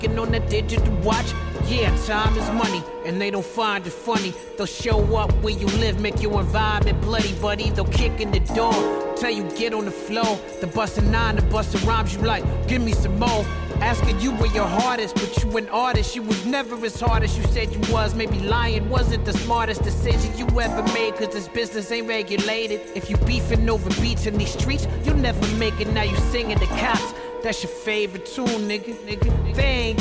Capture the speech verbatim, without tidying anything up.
on that digital watch. Yeah, time is money, and they don't find it funny. They'll show up where you live, make your environment bloody, buddy. They'll kick in the door, tell you get on the floor. The bustin' nine, the bustin' rhymes, you like, give me some more. Asking you where your heart is, but you an artist. You was never as hard as you said you was. Maybe lying wasn't the smartest decision you ever made, cause this business ain't regulated. If you beefing over beats in these streets, you'll never make it. Now you singing the cops. That's your favorite tune, nigga, nigga. They ain't